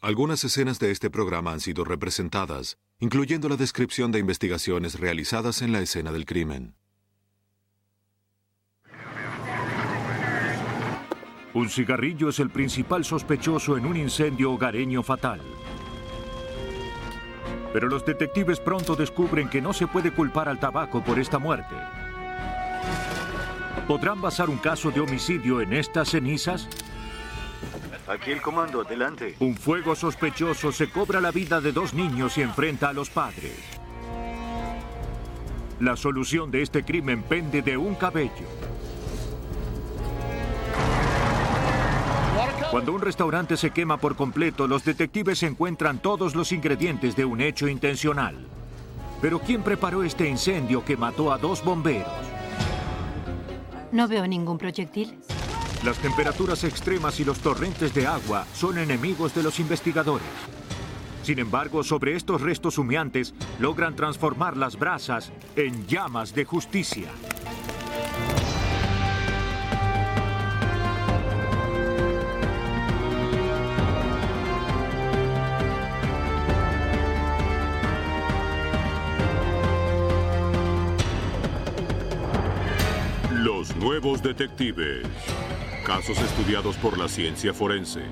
Algunas escenas de este programa han sido representadas, incluyendo la descripción de investigaciones realizadas en la escena del crimen. Un cigarrillo es el principal sospechoso en un incendio hogareño fatal. Pero los detectives pronto descubren que no se puede culpar al tabaco por esta muerte. ¿Podrán basar un caso de homicidio en estas cenizas? Aquí el comando, adelante. Un fuego sospechoso se cobra la vida de 2 niños y enfrenta a los padres. La solución de este crimen pende de un cabello. Cuando un restaurante se quema por completo, los detectives encuentran todos los ingredientes de un hecho intencional. Pero ¿quién preparó este incendio que mató a 2 bomberos? No veo ningún proyectil. Las temperaturas extremas y los torrentes de agua son enemigos de los investigadores. Sin embargo, sobre estos restos humeantes logran transformar las brasas en llamas de justicia. Los nuevos detectives. Casos estudiados por la ciencia forense.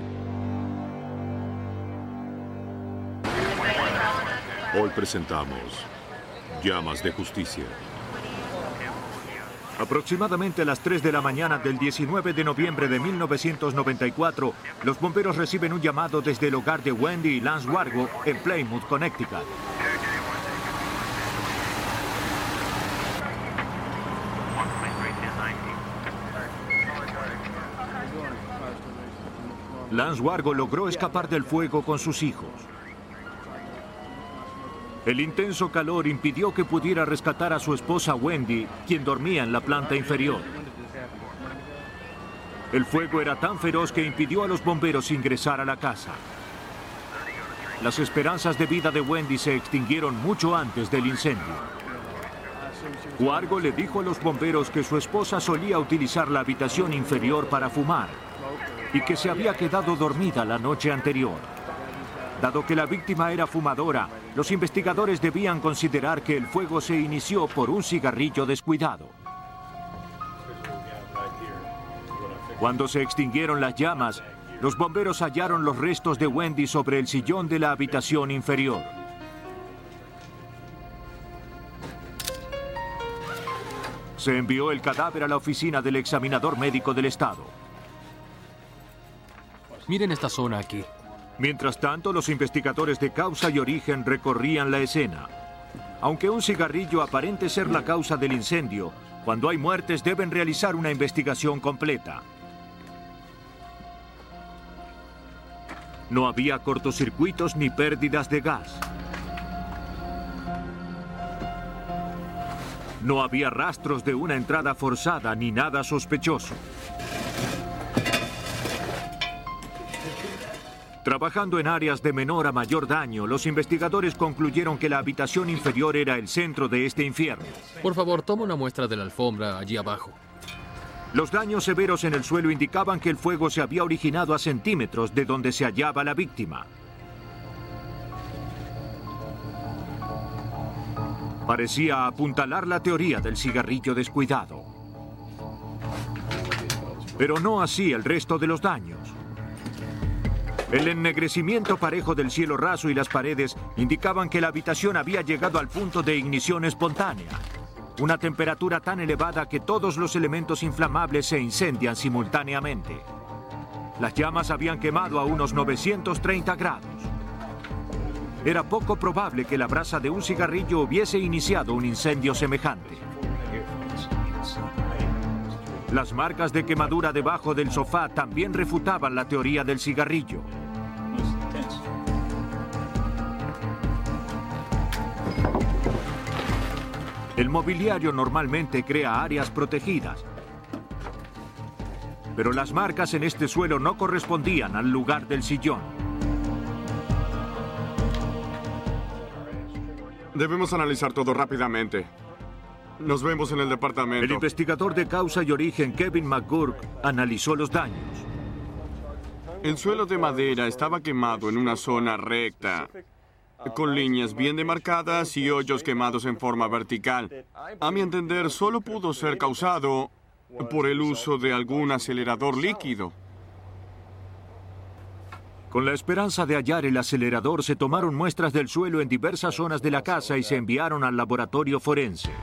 Hoy presentamos Llamas de Justicia. Aproximadamente a las 3 de la mañana del 19 de noviembre de 1994, los bomberos reciben un llamado desde el hogar de Wendy y Lance Wargo en Plymouth, Connecticut. Lance Wargo logró escapar del fuego con sus hijos. El intenso calor impidió que pudiera rescatar a su esposa Wendy, quien dormía en la planta inferior. El fuego era tan feroz que impidió a los bomberos ingresar a la casa. Las esperanzas de vida de Wendy se extinguieron mucho antes del incendio. Wargo le dijo a los bomberos que su esposa solía utilizar la habitación inferior para fumar y que se había quedado dormida la noche anterior. Dado que la víctima era fumadora, los investigadores debían considerar que el fuego se inició por un cigarrillo descuidado. Cuando se extinguieron las llamas, los bomberos hallaron los restos de Wendy sobre el sillón de la habitación inferior. Se envió el cadáver a la oficina del examinador médico del estado. Miren esta zona aquí. Mientras tanto, los investigadores de Causa y Origen recorrían la escena. Aunque un cigarrillo aparente ser la causa del incendio, cuando hay muertes deben realizar una investigación completa. No había cortocircuitos ni pérdidas de gas. No había rastros de una entrada forzada ni nada sospechoso. Trabajando en áreas de menor a mayor daño, los investigadores concluyeron que la habitación inferior era el centro de este infierno. Por favor, toma una muestra de la alfombra allí abajo. Los daños severos en el suelo indicaban que el fuego se había originado a centímetros de donde se hallaba la víctima. Parecía apuntalar la teoría del cigarrillo descuidado. Pero no así el resto de los daños. El ennegrecimiento parejo del cielo raso y las paredes indicaban que la habitación había llegado al punto de ignición espontánea. Una temperatura tan elevada que todos los elementos inflamables se incendian simultáneamente. Las llamas habían quemado a unos 930 grados. Era poco probable que la brasa de un cigarrillo hubiese iniciado un incendio semejante. Las marcas de quemadura debajo del sofá también refutaban la teoría del cigarrillo. El mobiliario normalmente crea áreas protegidas, pero las marcas en este suelo no correspondían al lugar del sillón. Debemos analizar todo rápidamente. Nos vemos en el departamento. El investigador de Causa y Origen, Kevin McGurk, analizó los daños. El suelo de madera estaba quemado en una zona recta, con líneas bien demarcadas y hoyos quemados en forma vertical. A mi entender, solo pudo ser causado por el uso de algún acelerador líquido. Con la esperanza de hallar el acelerador, se tomaron muestras del suelo en diversas zonas de la casa y se enviaron al laboratorio forense.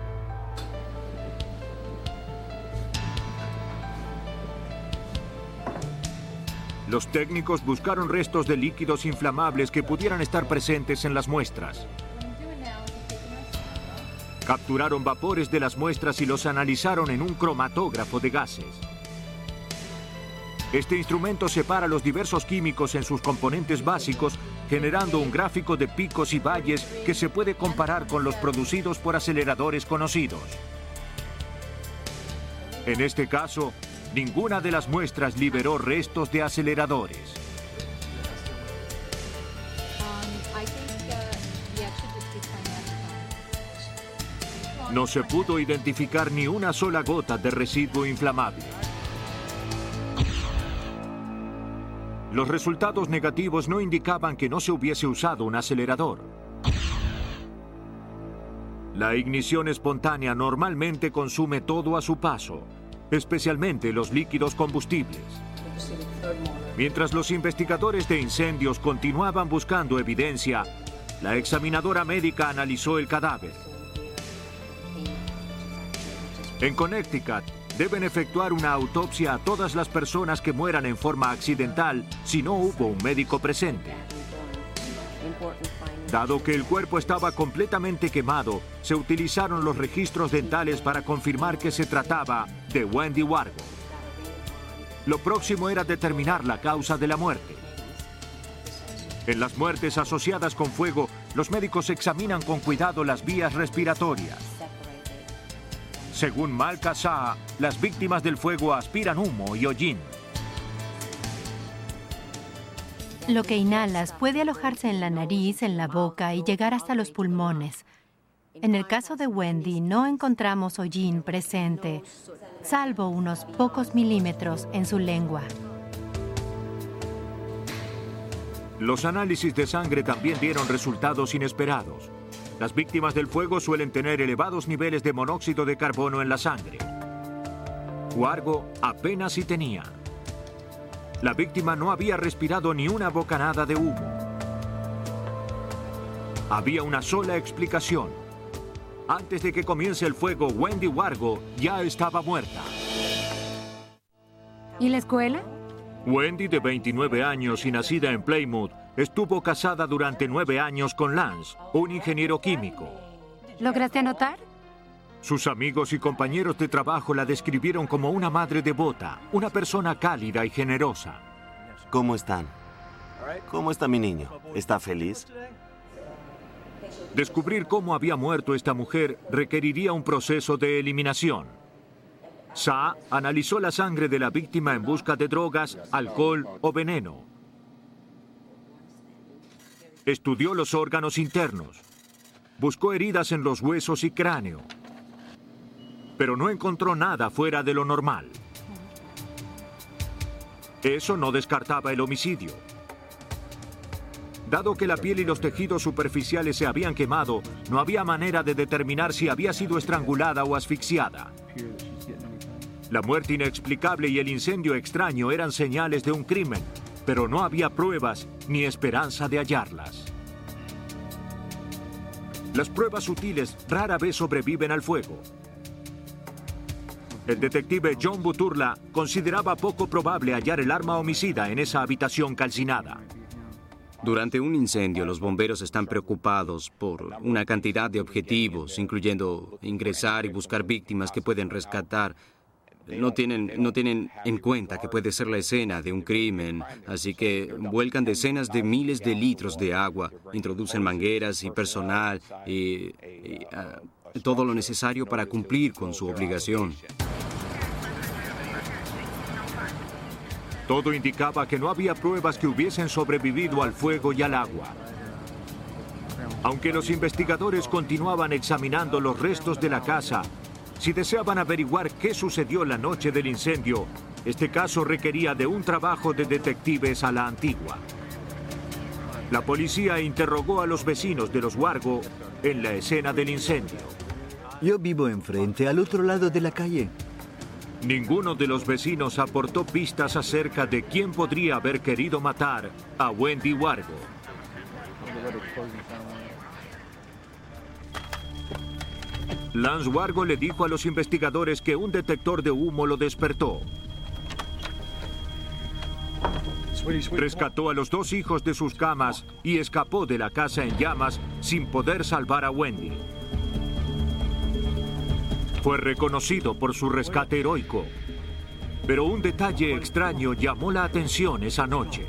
Los técnicos buscaron restos de líquidos inflamables que pudieran estar presentes en las muestras. Capturaron vapores de las muestras y los analizaron en un cromatógrafo de gases. Este instrumento separa los diversos químicos en sus componentes básicos, generando un gráfico de picos y valles que se puede comparar con los producidos por aceleradores conocidos. En este caso, ninguna de las muestras liberó restos de aceleradores. No se pudo identificar ni una sola gota de residuo inflamable. Los resultados negativos no indicaban que no se hubiese usado un acelerador. La ignición espontánea normalmente consume todo a su paso, especialmente los líquidos combustibles. Mientras los investigadores de incendios continuaban buscando evidencia, la examinadora médica analizó el cadáver. En Connecticut, deben efectuar una autopsia a todas las personas que mueran en forma accidental si no hubo un médico presente. Dado que el cuerpo estaba completamente quemado, se utilizaron los registros dentales para confirmar que se trataba de Wendy Wargo. Lo próximo era determinar la causa de la muerte. En las muertes asociadas con fuego, los médicos examinan con cuidado las vías respiratorias. Según Malka Shah, las víctimas del fuego aspiran humo y hollín. Lo que inhalas puede alojarse en la nariz, en la boca y llegar hasta los pulmones. En el caso de Wendy, no encontramos hollín presente, salvo unos pocos milímetros en su lengua. Los análisis de sangre también dieron resultados inesperados. Las víctimas del fuego suelen tener elevados niveles de monóxido de carbono en la sangre. Wargo apenas si tenía. La víctima no había respirado ni una bocanada de humo. Había una sola explicación. Antes de que comience el fuego, Wendy Wargo ya estaba muerta. ¿Y la escuela? Wendy, de 29 años y nacida en Plymouth, estuvo casada durante 9 años con Lance, un ingeniero químico. ¿Lograste anotar? Sus amigos y compañeros de trabajo la describieron como una madre devota, una persona cálida y generosa. ¿Cómo están? ¿Cómo está mi niño? ¿Está feliz? Descubrir cómo había muerto esta mujer requeriría un proceso de eliminación. Shah analizó la sangre de la víctima en busca de drogas, alcohol o veneno. Estudió los órganos internos. Buscó heridas en los huesos y cráneo. Pero no encontró nada fuera de lo normal. Eso no descartaba el homicidio. Dado que la piel y los tejidos superficiales se habían quemado, no había manera de determinar si había sido estrangulada o asfixiada. La muerte inexplicable y el incendio extraño eran señales de un crimen, pero no había pruebas ni esperanza de hallarlas. Las pruebas sutiles rara vez sobreviven al fuego. El detective John Buturla consideraba poco probable hallar el arma homicida en esa habitación calcinada. Durante un incendio, los bomberos están preocupados por una cantidad de objetivos, incluyendo ingresar y buscar víctimas que pueden rescatar. No tienen en cuenta que puede ser la escena de un crimen, así que vuelcan decenas de miles de litros de agua, introducen mangueras y personal y todo lo necesario para cumplir con su obligación. Todo indicaba que no había pruebas que hubiesen sobrevivido al fuego y al agua. Aunque los investigadores continuaban examinando los restos de la casa, Si deseaban averiguar qué sucedió la noche del incendio, este caso requería de un trabajo de detectives a la antigua. La policía interrogó a los vecinos de los Wargo en la escena del incendio. Yo vivo enfrente, al otro lado de la calle. Ninguno de los vecinos aportó pistas acerca de quién podría haber querido matar a Wendy Wargo. Lance Wargo le dijo a los investigadores que un detector de humo lo despertó. Rescató a los 2 hijos de sus camas y escapó de la casa en llamas sin poder salvar a Wendy. Fue reconocido por su rescate heroico, pero un detalle extraño llamó la atención esa noche.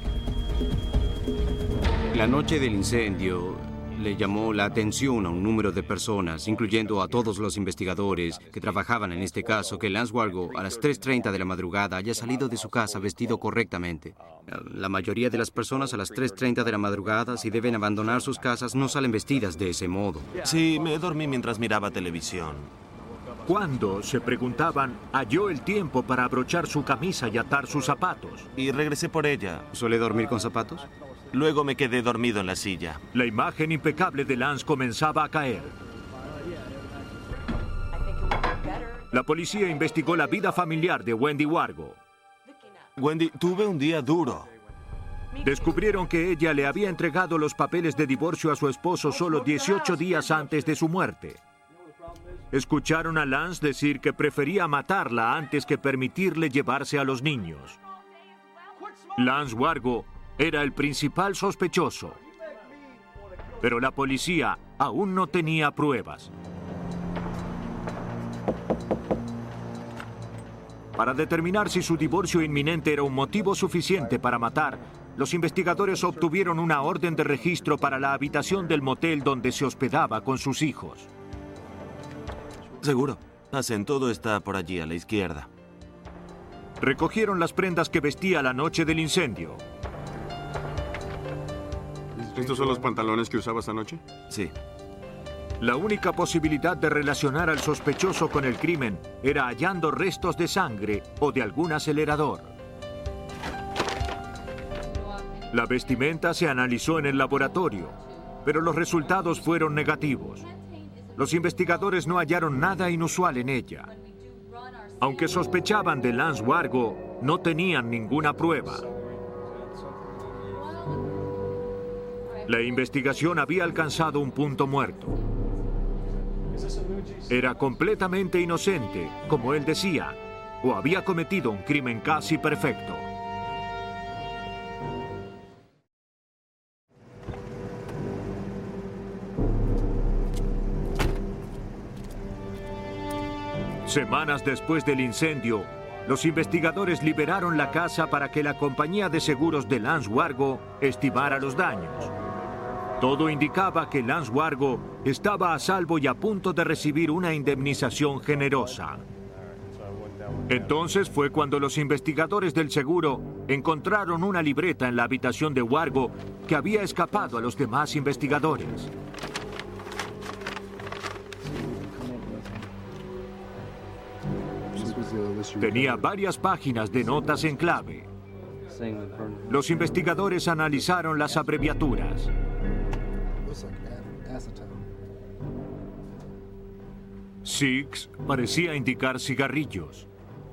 La noche del incendio le llamó la atención a un número de personas, incluyendo a todos los investigadores que trabajaban en este caso, que Lance Wargo a las 3:30 de la madrugada haya salido de su casa vestido correctamente. La mayoría de las personas a las 3:30 de la madrugada, si deben abandonar sus casas, no salen vestidas de ese modo. Sí, me dormí mientras miraba televisión. ¿Cuándo, se preguntaban, halló el tiempo para abrochar su camisa y atar sus zapatos? Y regresé por ella. ¿Suele dormir con zapatos? Luego me quedé dormido en la silla. La imagen impecable de Lance comenzaba a caer. La policía investigó la vida familiar de Wendy Wargo. Wendy, tuve un día duro. Descubrieron que ella le había entregado los papeles de divorcio a su esposo solo 18 días antes de su muerte. Escucharon a Lance decir que prefería matarla antes que permitirle llevarse a los niños. Lance Wargo era el principal sospechoso, pero la policía aún no tenía pruebas. Para determinar si su divorcio inminente era un motivo suficiente para matar, los investigadores obtuvieron una orden de registro para la habitación del motel donde se hospedaba con sus hijos. Seguro. Hacen todo está por allí a la izquierda. Recogieron las prendas que vestía la noche del incendio. ¿Estos son los pantalones que usabas anoche? Sí. La única posibilidad de relacionar al sospechoso con el crimen era hallando restos de sangre o de algún acelerador. La vestimenta se analizó en el laboratorio, pero los resultados fueron negativos. Los investigadores no hallaron nada inusual en ella. Aunque sospechaban de Lance Wargo, no tenían ninguna prueba. La investigación había alcanzado un punto muerto. Era completamente inocente, como él decía, o había cometido un crimen casi perfecto. Semanas después del incendio, los investigadores liberaron la casa para que la compañía de seguros de Lance Wargo estimara los daños. Todo indicaba que Lance Wargo estaba a salvo y a punto de recibir una indemnización generosa. Entonces fue cuando los investigadores del seguro encontraron una libreta en la habitación de Wargo que había escapado a los demás investigadores. Tenía varias páginas de notas en clave. Los investigadores analizaron las abreviaturas. Six parecía indicar cigarrillos.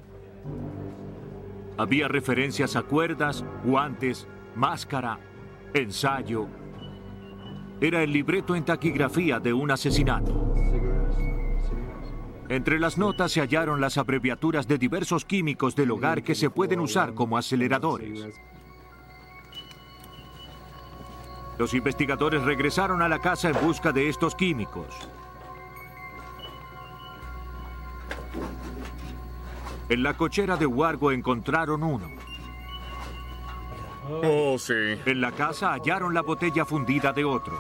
Había referencias a cuerdas, guantes, máscara, ensayo. Era el libreto en taquigrafía de un asesinato. Entre las notas se hallaron las abreviaturas de diversos químicos del hogar que se pueden usar como aceleradores. Los investigadores regresaron a la casa en busca de estos químicos. En la cochera de Wargo encontraron uno. Oh, sí. En la casa hallaron la botella fundida de otro.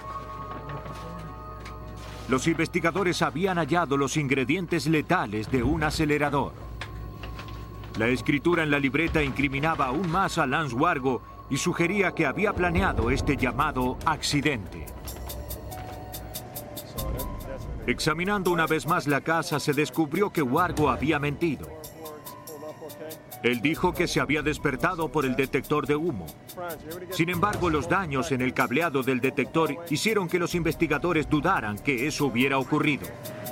Los investigadores habían hallado los ingredientes letales de un acelerador. La escritura en la libreta incriminaba aún más a Lance Wargo y sugería que había planeado este llamado accidente. Examinando una vez más la casa, se descubrió que Wargo había mentido. Él dijo que se había despertado por el detector de humo. Sin embargo, los daños en el cableado del detector hicieron que los investigadores dudaran que eso hubiera ocurrido.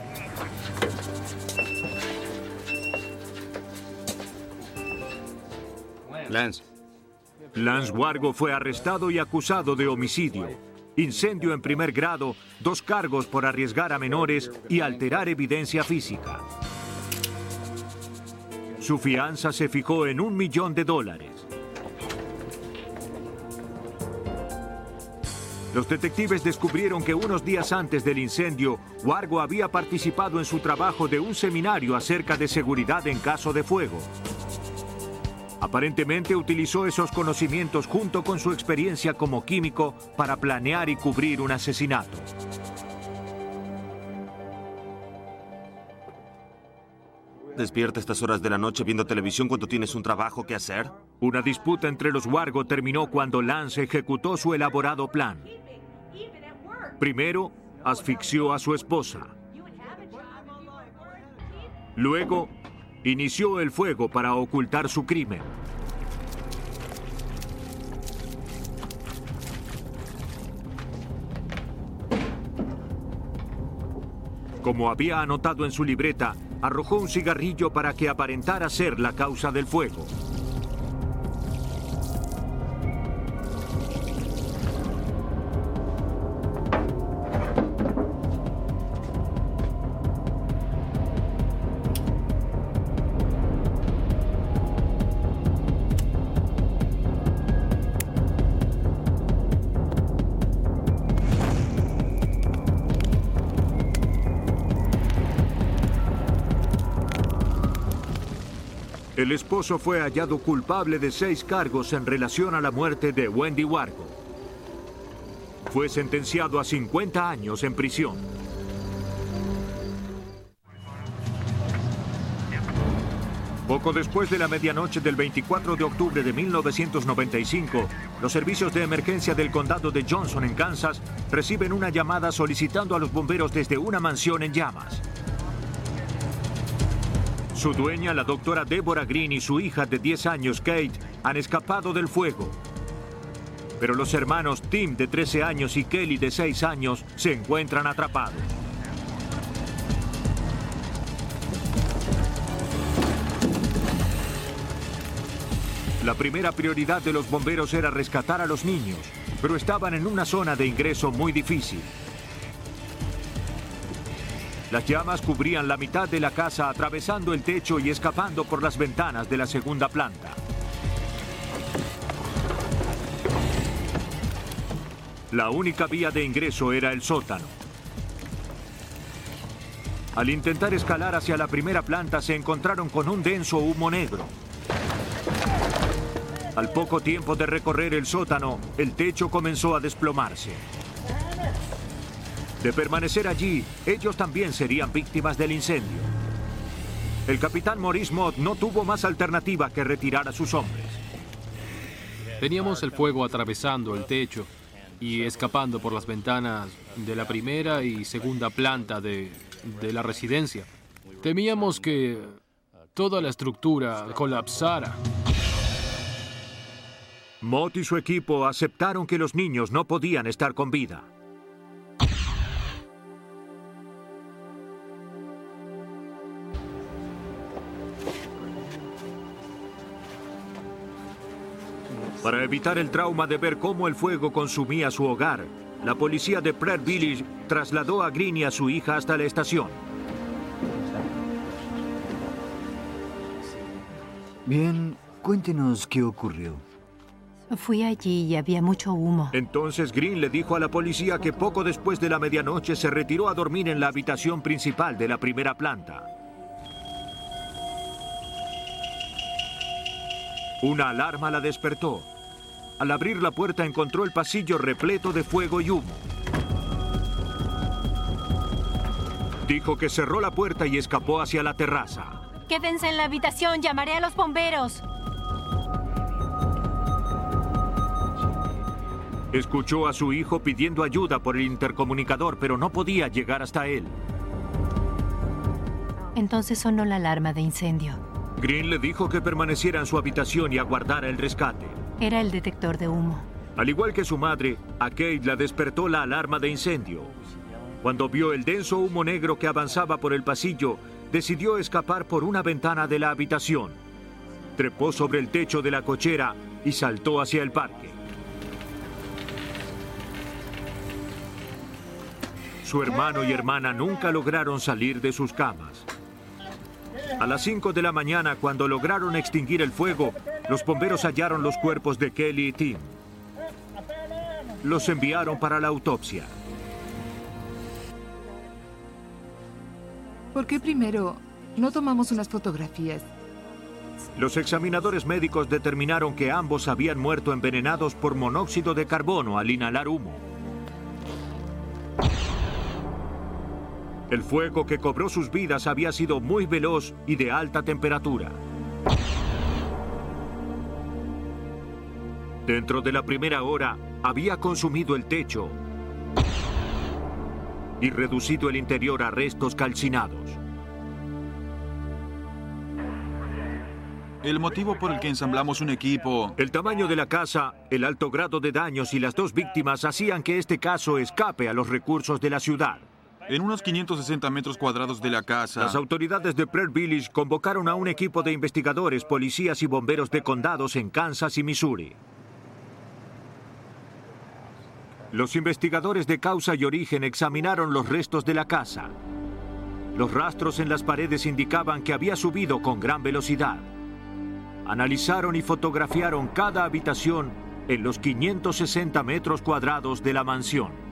Lance Wargo fue arrestado y acusado de homicidio, incendio en primer grado, 2 cargos por arriesgar a menores y alterar evidencia física. Su fianza se fijó en $1 millón. Los detectives descubrieron que unos días antes del incendio, Wargo había participado en su trabajo de un seminario acerca de seguridad en caso de fuego. Aparentemente utilizó esos conocimientos junto con su experiencia como químico para planear y cubrir un asesinato. ¿Despierta a estas horas de la noche viendo televisión cuando tienes un trabajo que hacer? Una disputa entre los Wargo terminó cuando Lance ejecutó su elaborado plan. Primero, asfixió a su esposa. Luego, inició el fuego para ocultar su crimen. Como había anotado en su libreta, arrojó un cigarrillo para que aparentara ser la causa del fuego. El esposo fue hallado culpable de 6 cargos en relación a la muerte de Wendy Wargo. Fue sentenciado a 50 años en prisión. Poco después de la medianoche del 24 de octubre de 1995, los servicios de emergencia del condado de Johnson, en Kansas, reciben una llamada solicitando a los bomberos desde una mansión en llamas. Su dueña, la doctora Deborah Green, y su hija de 10 años, Kate, han escapado del fuego. Pero los hermanos Tim, de 13 años, y Kelly, de 6 años, se encuentran atrapados. La primera prioridad de los bomberos era rescatar a los niños, pero estaban en una zona de ingreso muy difícil. Las llamas cubrían la mitad de la casa, atravesando el techo y escapando por las ventanas de la segunda planta. La única vía de ingreso era el sótano. Al intentar escalar hacia la primera planta, se encontraron con un denso humo negro. Al poco tiempo de recorrer el sótano, el techo comenzó a desplomarse. De permanecer allí, ellos también serían víctimas del incendio. El capitán Maurice Mott no tuvo más alternativa que retirar a sus hombres. Teníamos el fuego atravesando el techo y escapando por las ventanas de la primera y segunda planta de la residencia. Temíamos que toda la estructura colapsara. Mott y su equipo aceptaron que los niños no podían estar con vida. Para evitar el trauma de ver cómo el fuego consumía su hogar, la policía de Pratt Village trasladó a Green y a su hija hasta la estación. Bien, cuéntenos qué ocurrió. Fui allí y había mucho humo. Entonces Green le dijo a la policía que poco después de la medianoche se retiró a dormir en la habitación principal de la primera planta. Una alarma la despertó. Al abrir la puerta encontró el pasillo repleto de fuego y humo. Dijo que cerró la puerta y escapó hacia la terraza. Quédense en la habitación, llamaré a los bomberos. Escuchó a su hijo pidiendo ayuda por el intercomunicador, pero no podía llegar hasta él. Entonces sonó la alarma de incendio. Green le dijo que permaneciera en su habitación y aguardara el rescate. Era el detector de humo. Al igual que su madre, a Kate la despertó la alarma de incendio. Cuando vio el denso humo negro que avanzaba por el pasillo, decidió escapar por una ventana de la habitación. Trepó sobre el techo de la cochera y saltó hacia el parque. Su hermano y hermana nunca lograron salir de sus camas. A las 5 de la mañana, cuando lograron extinguir el fuego, los bomberos hallaron los cuerpos de Kelly y Tim. Los enviaron para la autopsia. ¿Por qué primero no tomamos unas fotografías? Los examinadores médicos determinaron que ambos habían muerto envenenados por monóxido de carbono al inhalar humo. El fuego que cobró sus vidas había sido muy veloz y de alta temperatura. Dentro de la primera hora, había consumido el techo y reducido el interior a restos calcinados. El motivo por el que ensamblamos un equipo... El tamaño de la casa, el alto grado de daños y las dos víctimas hacían que este caso escape a los recursos de la ciudad. En unos 560 metros cuadrados de la casa... Las autoridades de Prairie Village convocaron a un equipo de investigadores, policías y bomberos de condados en Kansas y Missouri. Los investigadores de causa y origen examinaron los restos de la casa. Los rastros en las paredes indicaban que había subido con gran velocidad. Analizaron y fotografiaron cada habitación en los 560 metros cuadrados de la mansión.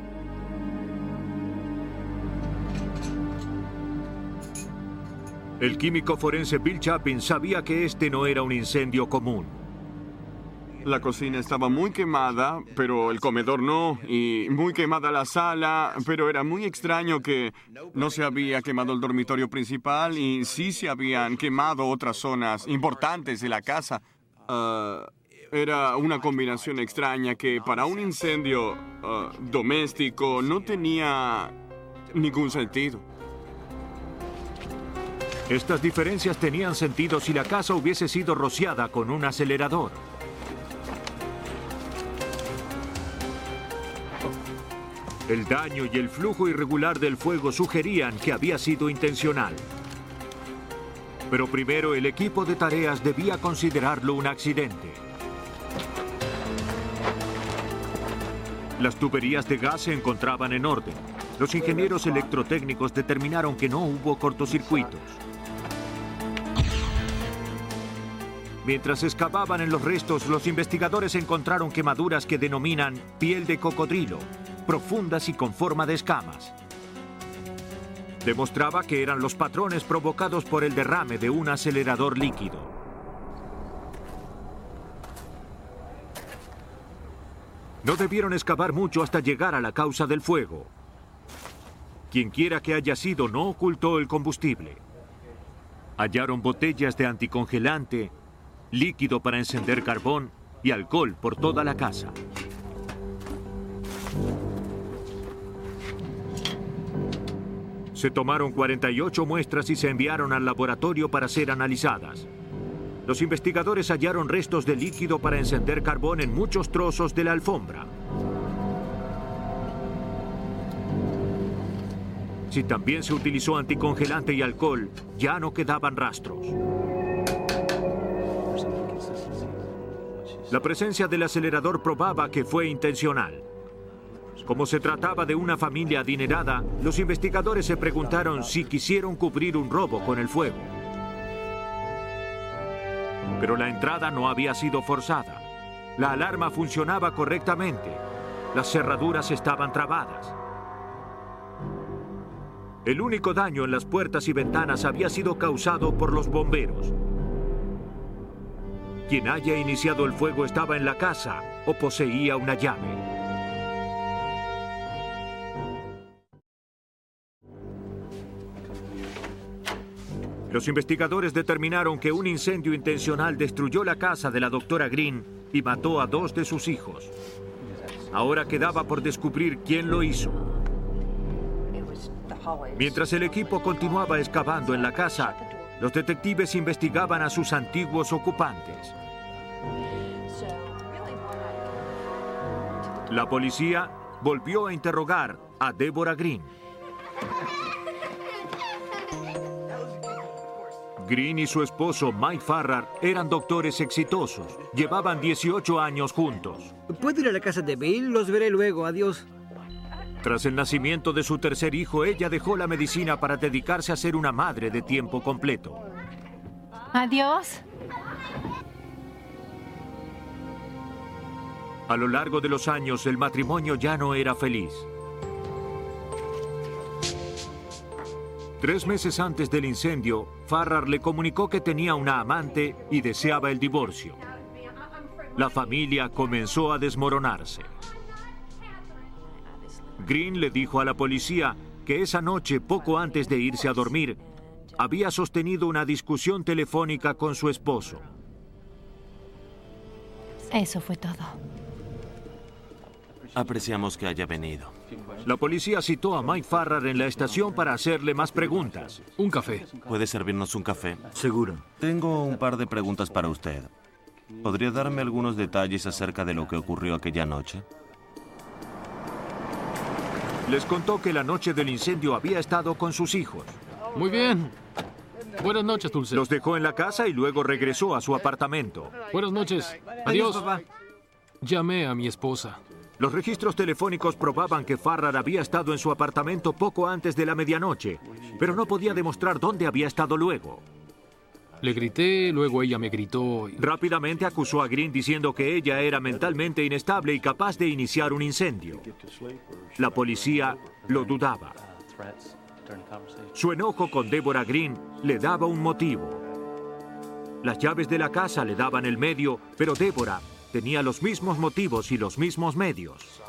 El químico forense Bill Chapin sabía que este no era un incendio común. La cocina estaba muy quemada, pero el comedor no, y muy quemada la sala, pero era muy extraño que no se había quemado el dormitorio principal y sí se habían quemado otras zonas importantes de la casa. Era una combinación extraña que para un incendio doméstico no tenía ningún sentido. Estas diferencias tenían sentido si la casa hubiese sido rociada con un acelerador. El daño y el flujo irregular del fuego sugerían que había sido intencional. Pero primero el equipo de tareas debía considerarlo un accidente. Las tuberías de gas se encontraban en orden. Los ingenieros electrotécnicos determinaron que no hubo cortocircuitos. Mientras excavaban en los restos, los investigadores encontraron quemaduras que denominan piel de cocodrilo, profundas y con forma de escamas. Demostraba que eran los patrones provocados por el derrame de un acelerador líquido. No debieron excavar mucho hasta llegar a la causa del fuego. Quienquiera que haya sido no ocultó el combustible. Hallaron botellas de anticongelante, líquido para encender carbón y alcohol por toda la casa. Se tomaron 48 muestras y se enviaron al laboratorio para ser analizadas. Los investigadores hallaron restos de líquido para encender carbón en muchos trozos de la alfombra. Si también se utilizó anticongelante y alcohol, ya no quedaban rastros. La presencia del acelerador probaba que fue intencional. Como se trataba de una familia adinerada, los investigadores se preguntaron si quisieron cubrir un robo con el fuego. Pero la entrada no había sido forzada. La alarma funcionaba correctamente. Las cerraduras estaban trabadas. El único daño en las puertas y ventanas había sido causado por los bomberos. Quien haya iniciado el fuego estaba en la casa o poseía una llave. Los investigadores determinaron que un incendio intencional destruyó la casa de la doctora Green y mató a 2 de sus hijos. Ahora quedaba por descubrir quién lo hizo. Mientras el equipo continuaba excavando en la casa, los detectives investigaban a sus antiguos ocupantes. La policía volvió a interrogar a Deborah Green. Green y su esposo Mike Farrar eran doctores exitosos. Llevaban 18 años juntos. ¿Puedo ir a la casa de Bill? Los veré luego. Adiós. Tras el nacimiento de su tercer hijo, ella dejó la medicina para dedicarse a ser una madre de tiempo completo. Adiós. A lo largo de los años, el matrimonio ya no era feliz. 3 meses antes del incendio, Farrar le comunicó que tenía una amante y deseaba el divorcio. La familia comenzó a desmoronarse. Green le dijo a la policía que esa noche, poco antes de irse a dormir, había sostenido una discusión telefónica con su esposo. Eso fue todo. Apreciamos que haya venido. La policía citó a Mike Farrar en la estación para hacerle más preguntas. Un café. ¿Puede servirnos un café? Seguro. Tengo un par de preguntas para usted. ¿Podría darme algunos detalles acerca de lo que ocurrió aquella noche? Les contó que la noche del incendio había estado con sus hijos. Muy bien. Buenas noches, Dulce. Los dejó en la casa y luego regresó a su apartamento. Buenas noches. Adiós, papá. Llamé a mi esposa. Los registros telefónicos probaban que Farrar había estado en su apartamento poco antes de la medianoche, pero no podía demostrar dónde había estado luego. Le grité, luego ella me gritó. Rápidamente acusó a Green diciendo que ella era mentalmente inestable y capaz de iniciar un incendio. La policía lo dudaba. Su enojo con Deborah Green le daba un motivo. Las llaves de la casa le daban el medio, pero Deborah tenía los mismos motivos y los mismos medios.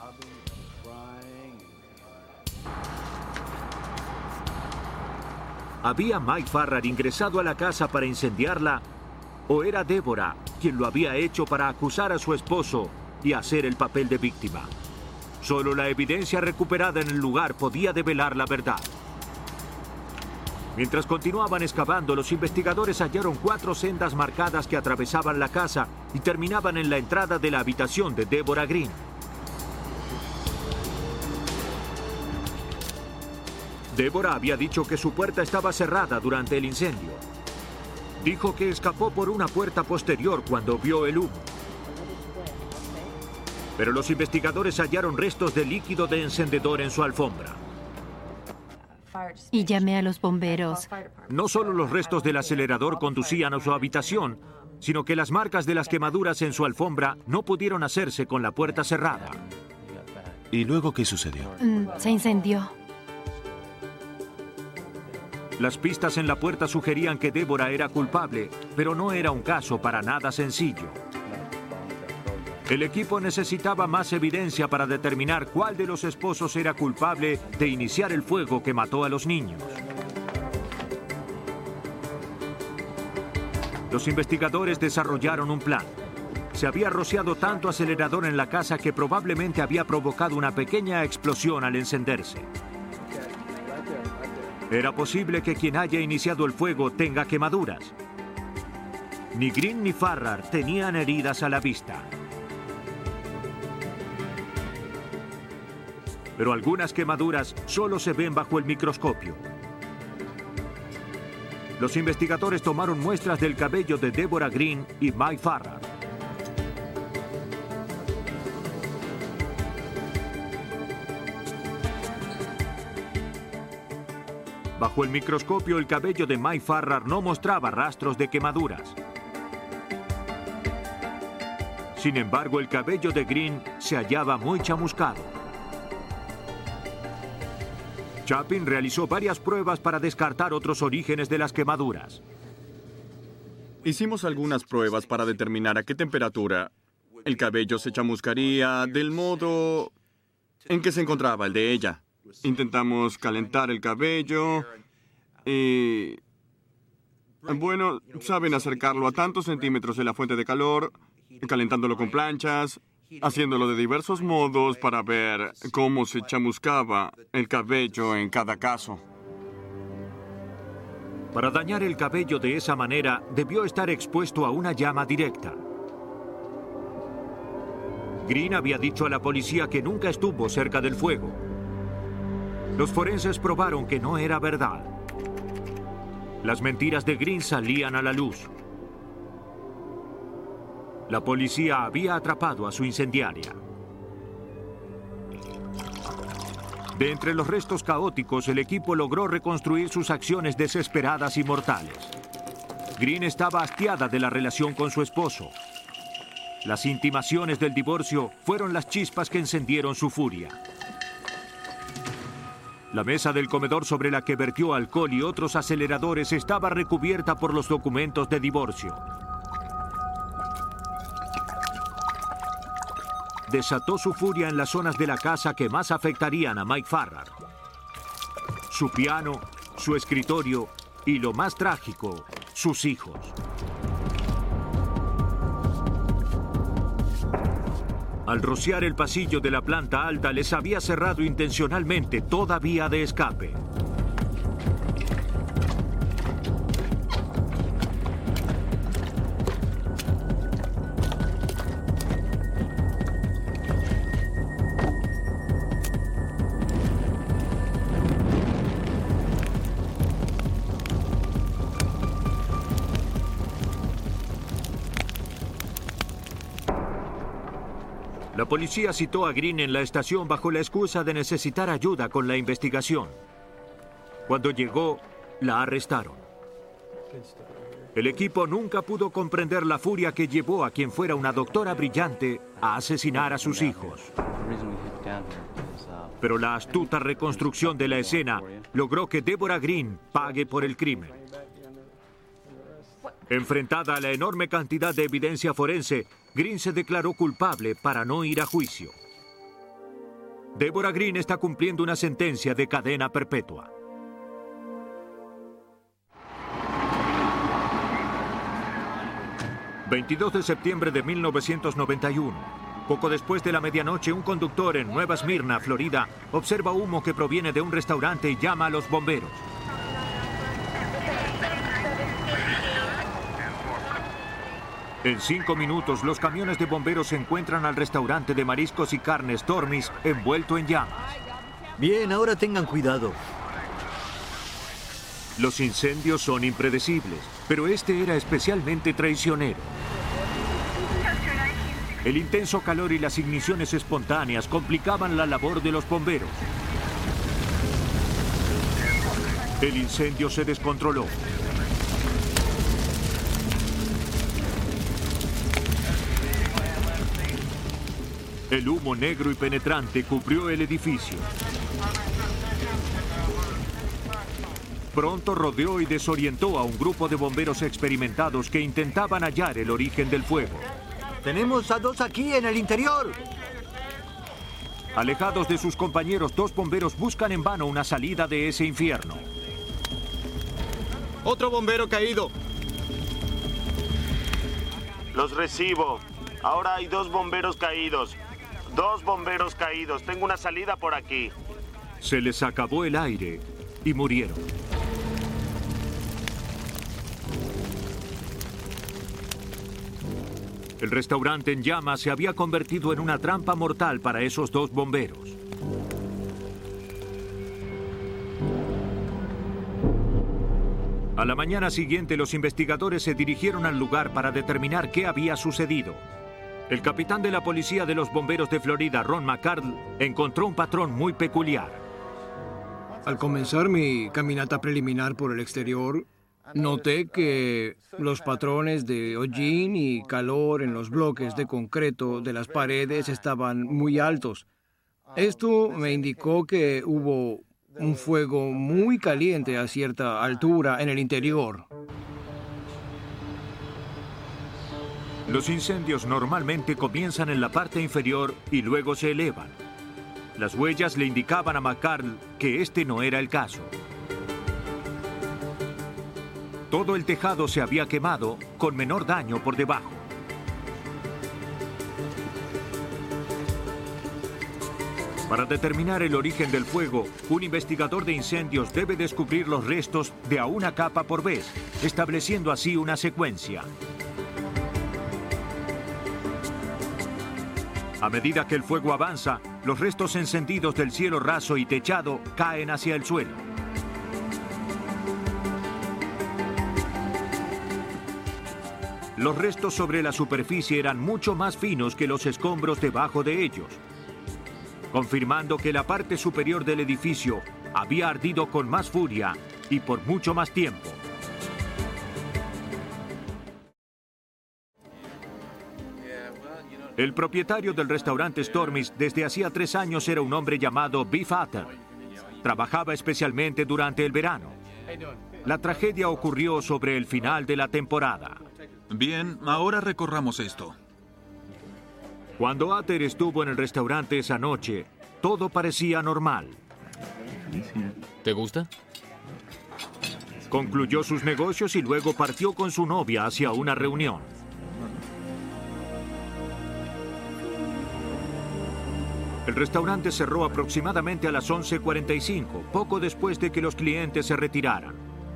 ¿Había Mike Farrar ingresado a la casa para incendiarla? ¿O era Deborah quien lo había hecho para acusar a su esposo y hacer el papel de víctima? Solo la evidencia recuperada en el lugar podía develar la verdad. Mientras continuaban excavando, los investigadores hallaron 4 sendas marcadas que atravesaban la casa y terminaban en la entrada de la habitación de Deborah Green. Deborah había dicho que su puerta estaba cerrada durante el incendio. Dijo que escapó por una puerta posterior cuando vio el humo. Pero los investigadores hallaron restos de líquido de encendedor en su alfombra. Y llamé a los bomberos. No solo los restos del acelerador conducían a su habitación, sino que las marcas de las quemaduras en su alfombra no pudieron hacerse con la puerta cerrada. ¿Y luego qué sucedió? Se incendió. Las pistas en la puerta sugerían que Deborah era culpable, pero no era un caso para nada sencillo. El equipo necesitaba más evidencia para determinar cuál de los esposos era culpable de iniciar el fuego que mató a los niños. Los investigadores desarrollaron un plan. Se había rociado tanto acelerador en la casa que probablemente había provocado una pequeña explosión al encenderse. Era posible que quien haya iniciado el fuego tenga quemaduras. Ni Green ni Farrar tenían heridas a la vista. Pero algunas quemaduras solo se ven bajo el microscopio. Los investigadores tomaron muestras del cabello de Deborah Green y Mike Farrar. Bajo el microscopio, el cabello de Mike Farrar no mostraba rastros de quemaduras. Sin embargo, el cabello de Green se hallaba muy chamuscado. Chapin realizó varias pruebas para descartar otros orígenes de las quemaduras. Hicimos algunas pruebas para determinar a qué temperatura el cabello se chamuscaría del modo en que se encontraba el de ella. Intentamos calentar el cabello y... bueno, saben acercarlo a tantos centímetros de la fuente de calor, calentándolo con planchas, haciéndolo de diversos modos para ver cómo se chamuscaba el cabello en cada caso. Para dañar el cabello de esa manera, debió estar expuesto a una llama directa. Green había dicho a la policía que nunca estuvo cerca del fuego. Los forenses probaron que no era verdad. Las mentiras de Green salían a la luz. La policía había atrapado a su incendiaria. De entre los restos caóticos, el equipo logró reconstruir sus acciones desesperadas y mortales. Green estaba hastiada de la relación con su esposo. Las intimaciones del divorcio fueron las chispas que encendieron su furia. La mesa del comedor sobre la que vertió alcohol y otros aceleradores estaba recubierta por los documentos de divorcio. Desató su furia en las zonas de la casa que más afectarían a Mike Farrar. Su piano, su escritorio y, lo más trágico, sus hijos. Al rociar el pasillo de la planta alta, les había cerrado intencionalmente toda vía de escape. La policía citó a Green en la estación bajo la excusa de necesitar ayuda con la investigación. Cuando llegó, la arrestaron. El equipo nunca pudo comprender la furia que llevó a quien fuera una doctora brillante a asesinar a sus hijos. Pero la astuta reconstrucción de la escena logró que Deborah Green pague por el crimen. Enfrentada a la enorme cantidad de evidencia forense, Green se declaró culpable para no ir a juicio. Deborah Green está cumpliendo una sentencia de cadena perpetua. ...22 de septiembre de 1991... Poco después de la medianoche, un conductor en Nueva Esmirna, Florida, observa humo que proviene de un restaurante y llama a los bomberos. En 5 minutos, los camiones de bomberos encuentran al restaurante de mariscos y carnes Tormis envuelto en llamas. Bien, ahora tengan cuidado. Los incendios son impredecibles, pero este era especialmente traicionero. El intenso calor y las igniciones espontáneas complicaban la labor de los bomberos. El incendio se descontroló. El humo negro y penetrante cubrió el edificio. Pronto rodeó y desorientó a un grupo de bomberos experimentados que intentaban hallar el origen del fuego. ¡Tenemos a 2 aquí en el interior! Alejados de sus compañeros, 2 bomberos buscan en vano una salida de ese infierno. ¡Otro bombero caído! Los recibo. Ahora hay 2 bomberos caídos. 2 bomberos caídos. Tengo una salida por aquí. Se les acabó el aire y murieron. El restaurante en llamas se había convertido en una trampa mortal para esos 2 bomberos. A la mañana siguiente, los investigadores se dirigieron al lugar para determinar qué había sucedido. El capitán de la policía de los bomberos de Florida, Ron McCardle, encontró un patrón muy peculiar. Al comenzar mi caminata preliminar por el exterior, noté que los patrones de hollín y calor en los bloques de concreto de las paredes estaban muy altos. Esto me indicó que hubo un fuego muy caliente a cierta altura en el interior. Los incendios normalmente comienzan en la parte inferior y luego se elevan. Las huellas le indicaban a McCardle que este no era el caso. Todo el tejado se había quemado con menor daño por debajo. Para determinar el origen del fuego, un investigador de incendios debe descubrir los restos de a una capa por vez, estableciendo así una secuencia. A medida que el fuego avanza, los restos encendidos del cielo raso y techado caen hacia el suelo. Los restos sobre la superficie eran mucho más finos que los escombros debajo de ellos, confirmando que la parte superior del edificio había ardido con más furia y por mucho más tiempo. El propietario del restaurante Stormy's desde hacía 3 años era un hombre llamado Biff Ater. Trabajaba especialmente durante el verano. La tragedia ocurrió sobre el final de la temporada. Bien, ahora recorramos esto. Cuando Ater estuvo en el restaurante esa noche, todo parecía normal. ¿Te gusta? Concluyó sus negocios y luego partió con su novia hacia una reunión. El restaurante cerró aproximadamente a las 11:45, poco después de que los clientes se retiraran.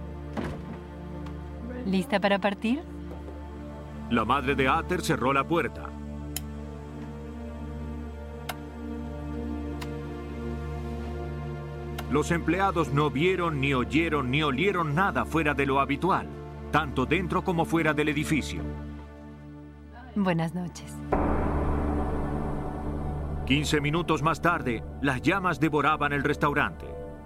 ¿Lista para partir? La madre de Ater cerró la puerta. Los empleados no vieron, ni oyeron, ni olieron nada fuera de lo habitual, tanto dentro como fuera del edificio. Buenas noches. 15 minutos más tarde, las llamas devoraban el restaurante.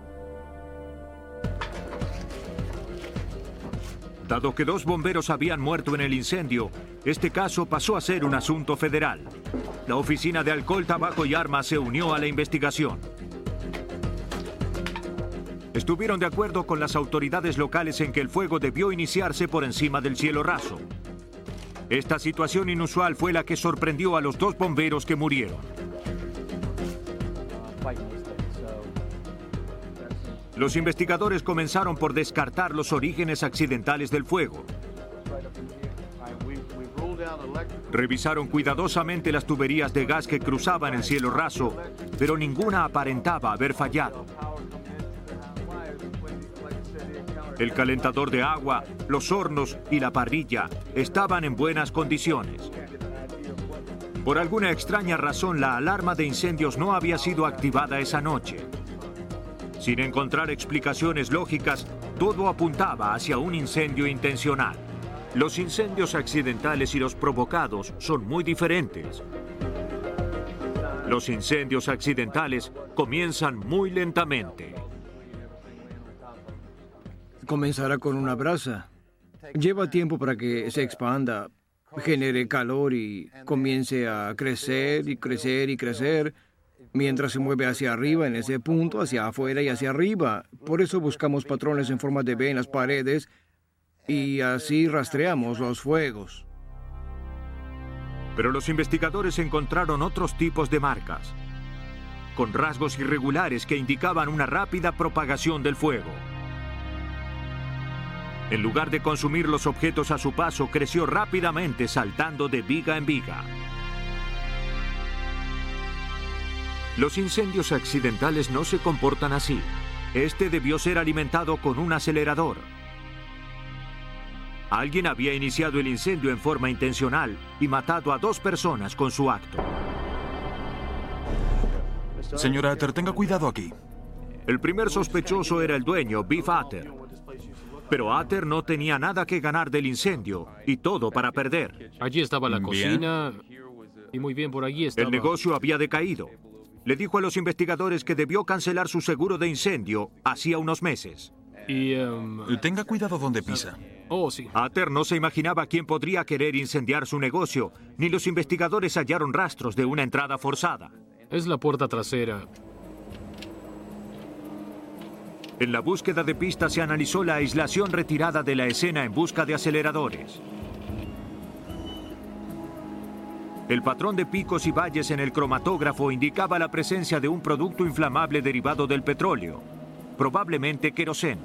Dado que 2 bomberos habían muerto en el incendio, este caso pasó a ser un asunto federal. La Oficina de Alcohol, Tabaco y Armas se unió a la investigación. Estuvieron de acuerdo con las autoridades locales en que el fuego debió iniciarse por encima del cielo raso. Esta situación inusual fue la que sorprendió a los 2 bomberos que murieron. Los investigadores comenzaron por descartar los orígenes accidentales del fuego. Revisaron cuidadosamente las tuberías de gas que cruzaban el cielo raso, pero ninguna aparentaba haber fallado. El calentador de agua, los hornos y la parrilla estaban en buenas condiciones. Por alguna extraña razón, la alarma de incendios no había sido activada esa noche. Sin encontrar explicaciones lógicas, todo apuntaba hacia un incendio intencional. Los incendios accidentales y los provocados son muy diferentes. Los incendios accidentales comienzan muy lentamente. Comenzará con una brasa. Lleva tiempo para que se expanda, genere calor y comience a crecer y crecer y crecer, mientras se mueve hacia arriba en ese punto, hacia afuera y hacia arriba. Por eso buscamos patrones en forma de V en las paredes y así rastreamos los fuegos. Pero los investigadores encontraron otros tipos de marcas, con rasgos irregulares que indicaban una rápida propagación del fuego. En lugar de consumir los objetos a su paso, creció rápidamente, saltando de viga en viga. Los incendios accidentales no se comportan así. Este debió ser alimentado con un acelerador. Alguien había iniciado el incendio en forma intencional y matado a 2 personas con su acto. Señora Ater, tenga cuidado aquí. El primer sospechoso era el dueño, Biff Ater. Pero Ater no tenía nada que ganar del incendio y todo para perder. Allí estaba la cocina y muy bien por allí estaba... El negocio había decaído. Le dijo a los investigadores que debió cancelar su seguro de incendio hacía unos meses. Y... Tenga cuidado donde pisa. Oh, sí. Ater no se imaginaba quién podría querer incendiar su negocio, ni los investigadores hallaron rastros de una entrada forzada. Es la puerta trasera. En la búsqueda de pistas se analizó la aislación retirada de la escena en busca de aceleradores. El patrón de picos y valles en el cromatógrafo indicaba la presencia de un producto inflamable derivado del petróleo, probablemente queroseno.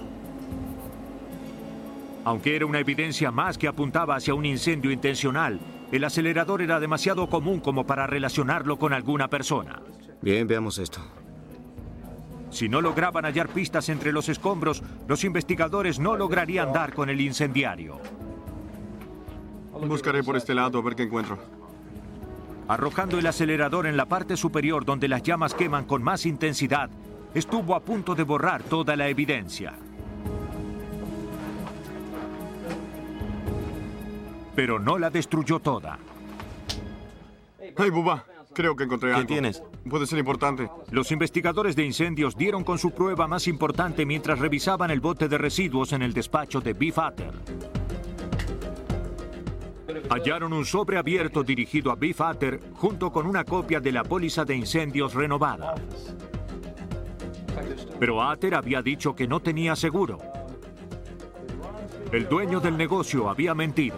Aunque era una evidencia más que apuntaba hacia un incendio intencional, el acelerador era demasiado común como para relacionarlo con alguna persona. Bien, veamos esto. Si no lograban hallar pistas entre los escombros, los investigadores no lograrían dar con el incendiario. Buscaré por este lado a ver qué encuentro. Arrojando el acelerador en la parte superior donde las llamas queman con más intensidad, estuvo a punto de borrar toda la evidencia. Pero no la destruyó toda. ¡Hey, Bubba! Creo que encontré algo. ¿Qué tienes? Puede ser importante. Los investigadores de incendios dieron con su prueba más importante mientras revisaban el bote de residuos en el despacho de Beef Hatter. Hallaron un sobre abierto dirigido a Beef Hatter junto con una copia de la póliza de incendios renovada. Pero Hatter había dicho que no tenía seguro. El dueño del negocio había mentido.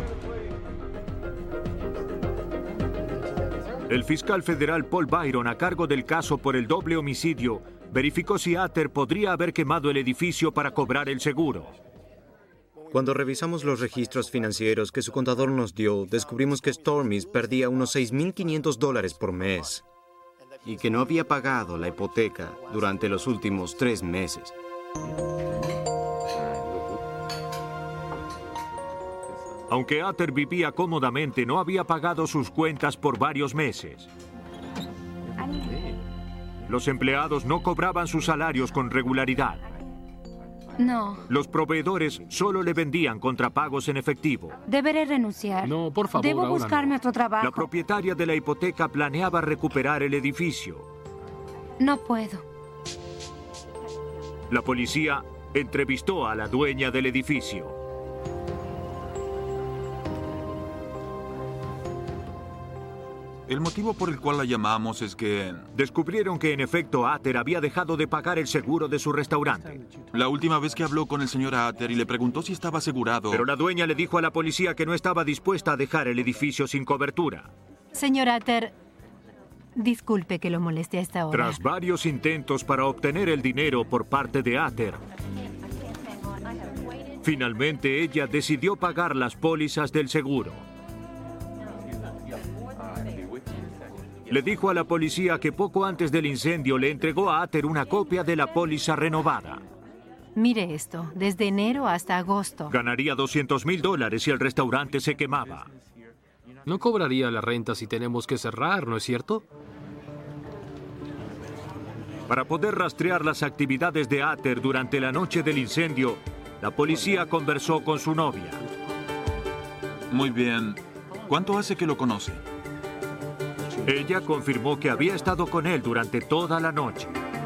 El fiscal federal Paul Byron, a cargo del caso por el doble homicidio, verificó si Hatter podría haber quemado el edificio para cobrar el seguro. Cuando revisamos los registros financieros que su contador nos dio, descubrimos que Stormis perdía unos $6,500 por mes y que no había pagado la hipoteca durante los últimos 3 meses. Aunque Hatter vivía cómodamente, no había pagado sus cuentas por varios meses. Los empleados no cobraban sus salarios con regularidad. No. Los proveedores solo le vendían contrapagos en efectivo. Deberé renunciar. No, por favor, Debo ahora buscarme no. otro trabajo. La propietaria de la hipoteca planeaba recuperar el edificio. No puedo. La policía entrevistó a la dueña del edificio. El motivo por el cual la llamamos es que... Descubrieron que en efecto Hatter había dejado de pagar el seguro de su restaurante. La última vez que habló con el señor Hatter y le preguntó si estaba asegurado... Pero la dueña le dijo a la policía que no estaba dispuesta a dejar el edificio sin cobertura. Señor Hatter, disculpe que lo moleste a esta hora. Tras varios intentos para obtener el dinero por parte de Hatter, finalmente ella decidió pagar las pólizas del seguro. Le dijo a la policía que poco antes del incendio le entregó a Hatter una copia de la póliza renovada. Mire esto, desde enero hasta agosto. Ganaría $200,000 si el restaurante se quemaba. No cobraría la renta si tenemos que cerrar, ¿no es cierto? Para poder rastrear las actividades de Hatter durante la noche del incendio, la policía conversó con su novia. Muy bien. ¿Cuánto hace que lo conoce? Ella confirmó que había estado con él durante toda la noche.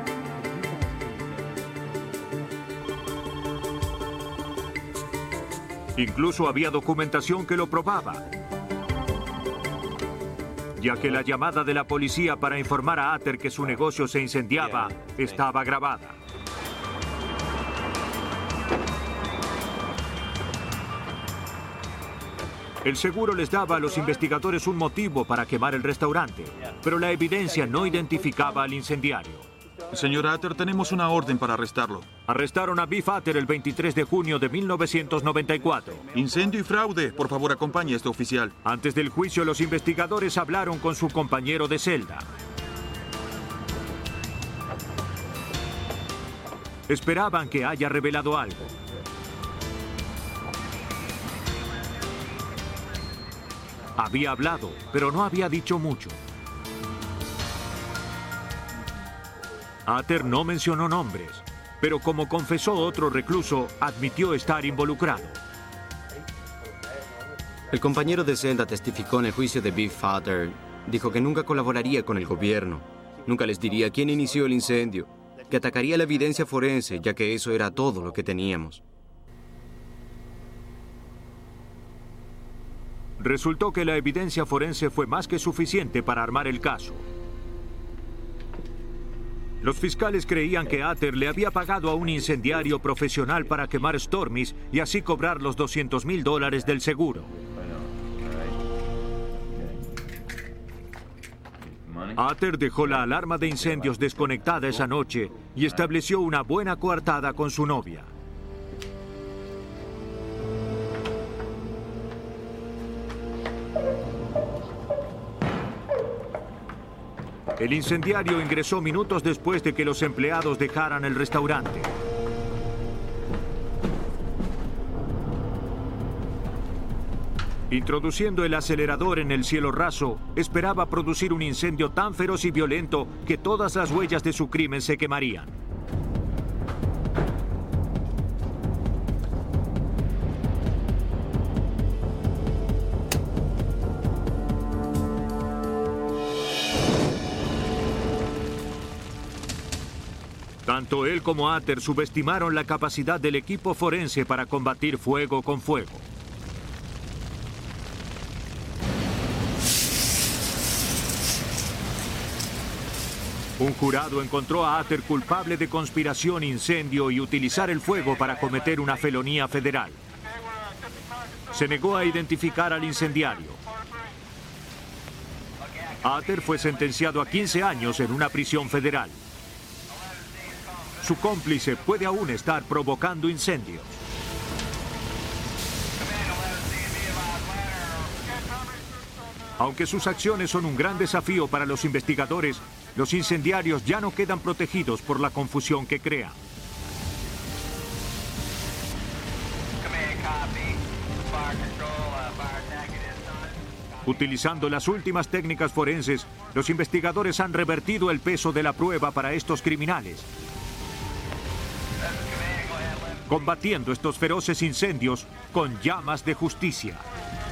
Incluso había documentación que lo probaba, ya que la llamada de la policía para informar a Hatter que su negocio se incendiaba estaba grabada. El seguro les daba a los investigadores un motivo para quemar el restaurante, pero la evidencia no identificaba al incendiario. Señor Hatter, tenemos una orden para arrestarlo. Arrestaron a Beef Hatter el 23 de junio de 1994. Incendio y fraude. Por favor, acompañe a este oficial. Antes del juicio, los investigadores hablaron con su compañero de celda. Esperaban que haya revelado algo. Había hablado, pero no había dicho mucho. Hatter no mencionó nombres, pero como confesó otro recluso, admitió estar involucrado. El compañero de celda testificó en el juicio de Beef Hatter. Dijo que nunca colaboraría con el gobierno. Nunca les diría quién inició el incendio. Que atacaría la evidencia forense, ya que eso era todo lo que teníamos. Resultó que la evidencia forense fue más que suficiente para armar el caso. Los fiscales creían que Hatter le había pagado a un incendiario profesional para quemar Stormis y así cobrar los $200,000 del seguro. Hatter dejó la alarma de incendios desconectada esa noche y estableció una buena coartada con su novia. El incendiario ingresó minutos después de que los empleados dejaran el restaurante. Introduciendo el acelerador en el cielo raso, esperaba producir un incendio tan feroz y violento que todas las huellas de su crimen se quemarían. Tanto él como Ater subestimaron la capacidad del equipo forense para combatir fuego con fuego. Un jurado encontró a Ater culpable de conspiración, incendio y utilizar el fuego para cometer una felonía federal. Se negó a identificar al incendiario. Ater fue sentenciado a 15 años en una prisión federal. Su cómplice puede aún estar provocando incendios. Aunque sus acciones son un gran desafío para los investigadores, los incendiarios ya no quedan protegidos por la confusión que crean. Utilizando las últimas técnicas forenses, los investigadores han revertido el peso de la prueba para estos criminales, combatiendo estos feroces incendios con llamas de justicia.